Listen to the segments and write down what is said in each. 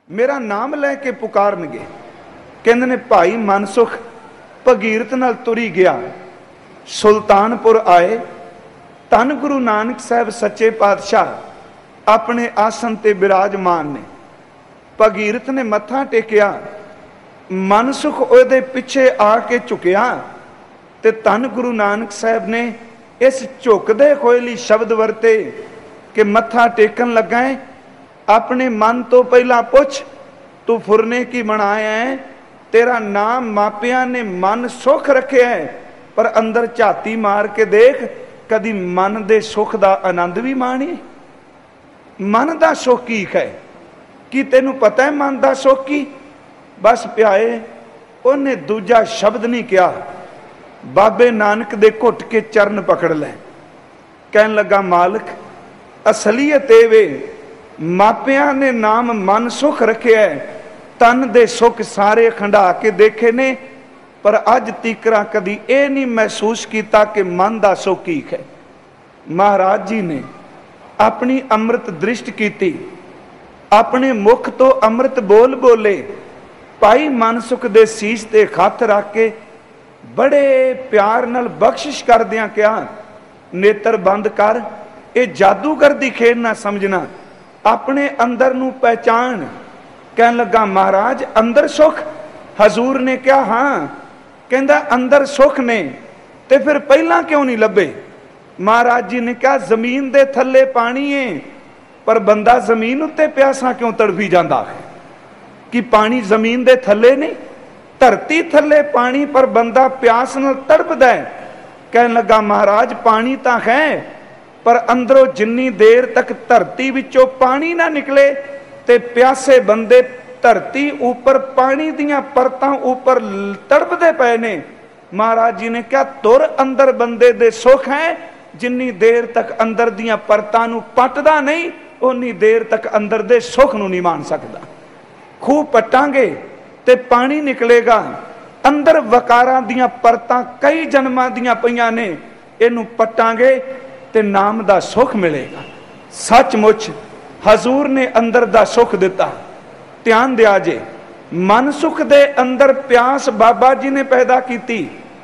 मेरा नाम लैके पुकारनगे। कहंदे ने भाई मनसुख भगीरथ नाल तुरी गया, सुल्तानपुर आए। धन गुरु नानक साहब सच्चे पातशाह अपने आसन ते विराजमान ने। भगीरथ ने मत्था टेकिया, मनसुख ओहदे पिछे आके झुकिया ते धन गुरु नानक साहब ने इस झुकदे होए लई शब्द वरते कि मत्था टेकन लगा है, अपने मन तो पहला पुछ तू फुरने की बनाया है। तेरा नाम मापिया ने मन सुख रखे है, पर अंदर झाती मार के देख, कदी मन दे सुख दा आनंद भी माणी। मन दा सुख की है कि तेनू पता है मन दा सुख की? बस प्याए उन्हें दूजा शब्द नहीं कहा। बाबे नानक दे घुट के चरण पकड़ ले, कहन लगा मालिक असलीयत ए वे, मापिया ने नाम मन सुख रखे है, तन दे सुख सारे खंडा के देखे ने, पर अज तीकरा कदी ए नहीं महसूस किया कि मन दा सुख की है। महाराज जी ने अपनी अमृत दृष्टि की, अपने मुख तो अमृत बोल बोले। भाई मनसुख दे सीस ते हथ रख के बड़े प्यार नाल बख्शिश करदियां कहा, नेत्र बंद कर, ये जादूगर दी खेड ना समझना, अपने अंदर नू पहचान। कहन लगा महाराज अंदर सुख? हजूर ने कहा हाँ। कहंदा अंदर सुख ने ते फिर पहला क्यों नहीं लभे? महाराज जी ने कहा जमीन दे थल्ले पानी है, पर बंदा जमीन उत्ते प्यासा क्यों तड़फी जाता है कि पानी जमीन दे थल्ले नहीं, धरती थल्ले पानी, पर बंदा प्यास नाल तड़पदा है। कहन लगा महाराज पानी तो है, पर अंदरों जिन्नी देर तक धरती विचों पानी ना निकले ते प्यासे बंदे धरती ऊपर पानी दियां परतां ऊपर तड़पदे पए ने। महाराज जी ने कहा तुर अंदर बंदे दे सुख है, जिन्नी देर तक अंदर दियां परतां नूं पटदा नहीं, उन्नी देर तक अंदर दे सुख नूं नहीं मान सकदा। खूह पटांगे ते पानी निकलेगा, अंदर वकारां दियां परतां कई जन्मां दियां पईयां ने, इहनूं पटांगे ते नाम दा सुख मिलेगा। सचमुच हजूर ने अंदर दा सुख दिता। ध्यान दिया जे, मन सुख दे अंदर प्यास बाबा जी ने पैदा की,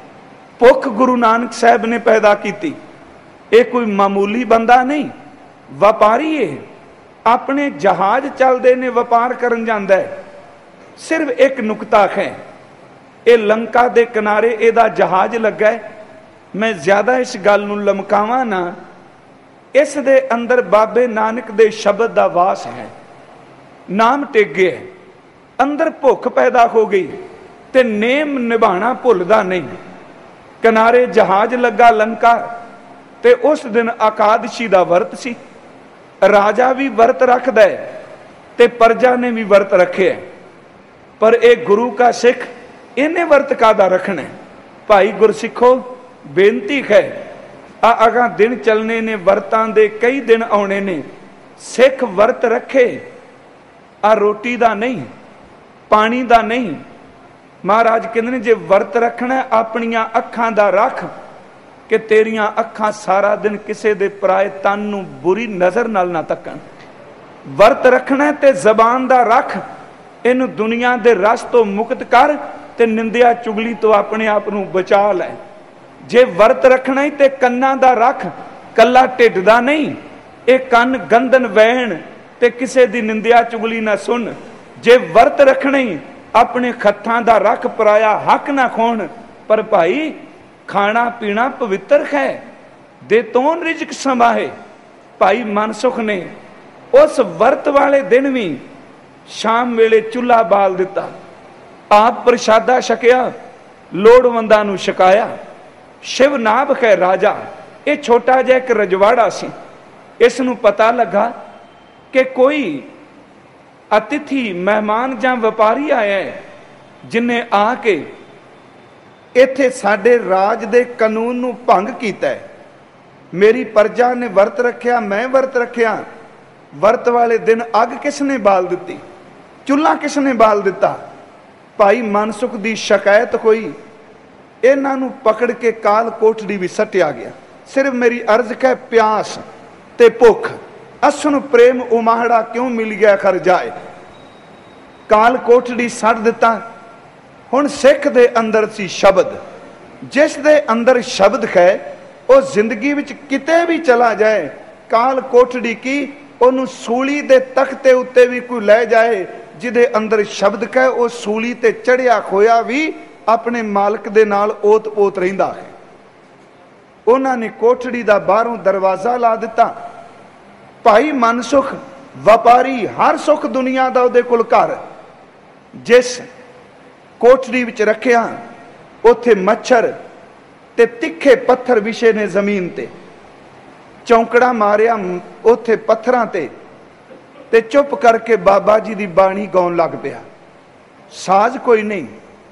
भुख गुरु नानक साहब ने पैदा की। ये कोई मामूली बंदा नहीं, व्यापारी है, अपने जहाज चलते ने व्यापार करन जांदा है। सिर्फ एक नुकता है, ये लंका दे किनारे एदा जहाज लगा है। मैं ज्यादा इस गल नूं लमकावां ना, इस दे अंदर बाबे नानक दे शब्द दा वास है, नाम टिक गया, अंदर भुख पैदा हो गई ते नेम निभाना भुलदा नहीं। किनारे जहाज लगा लंका, ते उस दिन अकादशी दा वर्त सी। राजा भी वर्त रखदा है ते प्रजा ने भी वर्त रखे है, पर एक गुरु का सिख इन्हें वर्त कादा रखना है? भाई गुरसिखो बेनती है, अगा दिन चलने ने, वर्तां दे कई दिन आने ने, सिख वर्त रखे, आ रोटी दा नहीं, पानी दा नहीं। महाराज कहते ने जे वर्त रखना अपनियां अखां दा रख, कि तेरियां अखां सारा दिन किसे दे पराए तन नूं बुरी नजर नाल ना तकन। वर्त रखना ते जबान दा रख, इनू दुनिया दे रस तो मुक्त कर ते निंदिया चुगली तो अपने आप नूं बचा लै। जे वर्त रखना ही ते कन्ना दा रख, कला ढिड दा नहीं, ये कन गंदन वहन ते किसे दी निंदिया चुगली ना सुन। जे वर्त रखना ही अपने खत्थां दा रख, पराया हक ना खोण। पर भाई खाना पीना पवित्र है, दे तोन रिजक समाहे। भाई मनसुख ने उस वर्त वाले दिन भी शाम वेले चूल्हा बाल दिता, आप प्रशादा छकिया, लोड़वंदां नूं छकाया। शिवनाभ है राजा, ये छोटा जिहा एक रजवाड़ा सी। इस नूं पता लगा कि कोई अतिथि मेहमान जां व्यापारी आया है, जिन्हें आके इत्थे साडे राज दे कानून नूं भंग कीता है। मेरी प्रजा ने वर्त रखिया, मैं वर्त रखिया। वर्त वाले दिन अग किसने बाल दी? चूल्हा किसने बाल दिता? भाई मनसुख दी शिकायत हुई, इन्हां नूं पकड़ के काल कोठड़ी भी सटिया गया। सिर्फ मेरी अर्ज है, प्यास ते भुख, असुन प्रेम उमाड़ा क्यों मिल गया खर जाए। काल कोठड़ी सड़ दिता। हुण सिख दे अंदर सी शब्द, जिस दे अंदर शब्द है वो जिंदगी विच किते भी चला जाए, काल कोठड़ी की ओनू सूली दे तख्ते उत्ते भी कोई लै जाए, जिदे अंदर शब्द है वो सूली ते चढ़िया होया भी अपने मालक दे नाल ओत पोत रहिंदा है। उन्होंने कोठड़ी दा बाहरों दरवाजा ला दिता। भाई मनसुख व्यापारी, हर सुख दुनिया दा उहदे कोल घर, जिस कोठड़ी विच रखिया उत्थे मच्छर ते तिखे पत्थर विछे ने जमीन ते, चौंकड़ा मारिया उत्थे पत्थरां ते चुप करके बाबा जी दी बाणी गाउण लग पिया। साज कोई नहीं,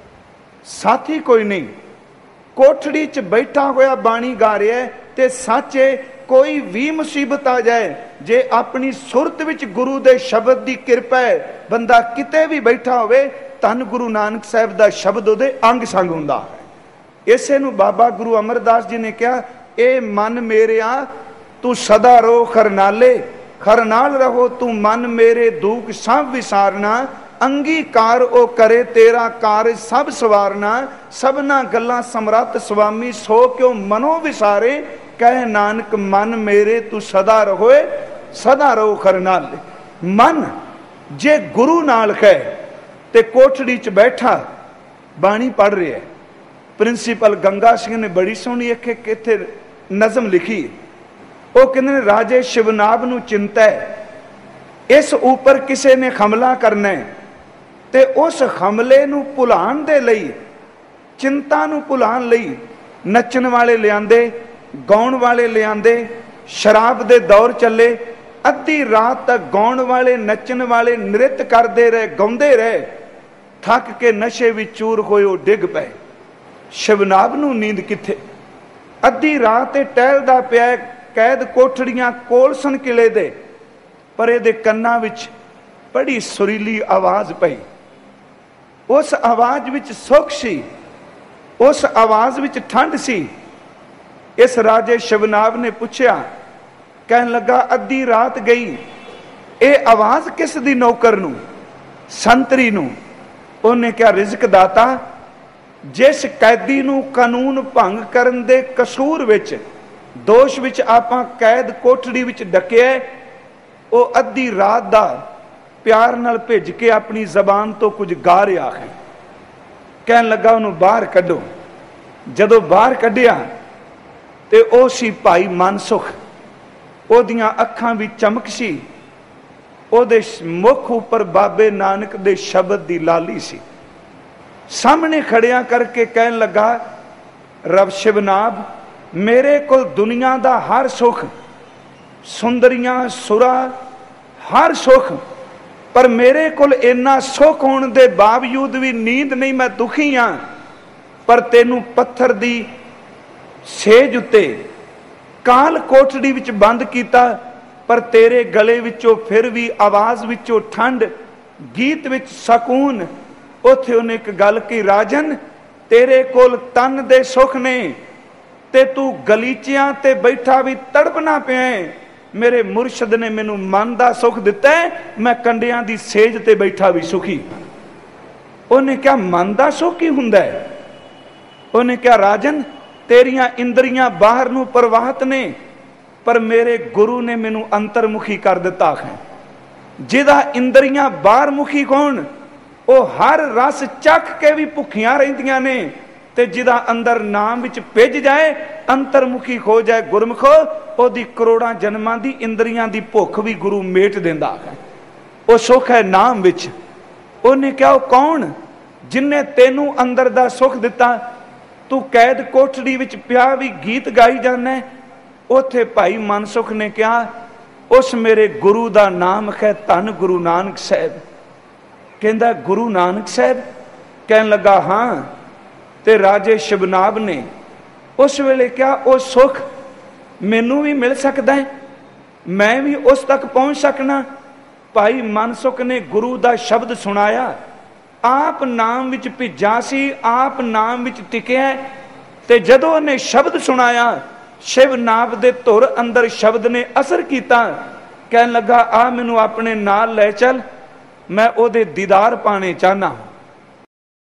साथी कोई नहीं, कोठड़ी च बैठा होया बाणी गा रहा है। ते साचे कोई भी मुसीबत आ जाए, जे अपनी सुरत विच गुरु दे शब्द दी कृपा है, बंदा किते भी बैठा होवे, धन गुरु नानक साहब दा शब्द उहदे अंग संग हुंदा है। इसे नूं बाबा गुरु अमरदास जी ने कहा, ए मन मेरेया तू सदा रो खरनाले, खरनाल रहो तू मन मेरे दुख सब विसारना, अंगीकार ओ करे तेरा कार सब सवारना, सबना गल्लां समरथ स्वामी सो क्यों मनो विसारे, कह नानक मन मेरे तू सदा रहोए, सदा रहो खरनाले। मन जे गुरु नाल है ते कोठड़ी च बैठा बाणी पढ़ रहा है। प्रिंसीपल गंगा सिंह ने बड़ी सोहनी एक इत्थे नज़म लिखी, वो कहते राजे शिवनाभ नूं चिंता है, इस ऊपर किसी ने हमला करना है, ते उस हमले नूं भुलाण दे लई, चिंता नूं भुलाण लई नच्चण वाले लिआंदे, गाउण वाले लिआंदे, शराब दे दौर चले, अद्धी रात तक गाउण वाले नच्चण वाले नृत्य करते रहे, गाउंदे रहे, थक के नशे विच चूर होए वो डिग पे। शिवनाभ नूं नींद किथे, अद्धी रात टहलदा पिया, कैद कोठड़ियां कोल सन किले दे, पर इहदे कन्नां विच बड़ी सुरीली आवाज़ पई। उस आवाज़ विच सुख सी, उस आवाज़ विच ठंड सी। इस राजे शिवनाभ ने पूछया, कहन लगा अद्धी रात गई, ये आवाज़ किस दी नौकर नूं, संतरी नूं। उन्हें क्या रिज़क दाता, जिस कैदी नूं कानून भंग करन दे कसूर विच, दोष विच आपां कैद कोठड़ी विच डकिया, वो अद्धी रात दा प्यार नाल भेज के अपनी जबान तो कुछ गा रहा है। कहन लगा उन्होंने बाहर कढो। जदों बाहर कढ़िया ते ओ सी भाई मनसुख, ओदियां अखां भी चमक सी, ओदे मुख उपर बाबे नानक दे शब्द दी लाली सी। सामने खड़िया करके कहन लगा, रब शिवनाभ, मेरे को दुनिया दा हर सुख, सुंदरियां सुरा हर सुख, पर मेरे को इन्ना सुख होने दे बावजूद भी नींद नहीं, मैं दुखी हाँ। पर तेनू पत्थर दी सेज उत्ते काल कोठड़ी विच बंद कीता, पर तेरे गले विचों फिर भी आवाज़ विचों ठंड, गीत विच सकून। उत्थे उन्हें एक गल की, राजन तेरे कोल तन दे सुख ने, ते तू गलीचियां ते बैठा भी तड़पना पिया है। मेरे मुर्शद ने मैनू मन का सुख दिता है, मैं कंडियां दी सेज ते बैठा भी सुखी। उन्हें क्या मन का सुख ही हुंदा है? उन्हें क्या राजन तेरियां इंद्रियां बाहर नू प्रवाहित ने, पर मेरे गुरु ने मैनू अंतरमुखी कर दिता है। जिदा इंद्रियां बाहर मुखी कौन, वो हर रस चख के भी भुखियां रहिंदियां ने, ते जिदा अंदर नाम विच भिज जाए, अंतरमुखी हो जाए गुरमुखो, ओदी करोड़ां जन्मां दी इंद्रियां दी भुख भी गुरु मेट दिंदा है। वो सुख है नाम विच। उन्हें क्या वो कौन जिन्ने तेनू अंदर दा सुख दिता, तू कैद कोठड़ी विच पिया भी गीत गाई जाना है। उथे भाई मनसुख ने कहा, उस मेरे गुरु दा नाम है धन गुरु नानक साहब। कहंदा गुरु नानक साहब? कहन लगा हाँ। ते राजे शिवनाभ ने उस वेले क्या वो सुख मैनू भी मिल सकता है, मैं भी उस तक पहुंच सकना। भाई मनसुख ने गुरु दा शब्द सुनाया, आप नाम विच भिजा सी, आप नाम विच टिकिया, ते जदों उन्हें शब्द सुनाया, शिवनाभ दे धुर अंदर शब्द ने असर किया। कहन लगा आ मैनू अपने नाल लै चल, मैं ओदे दीदार पाने चाहना।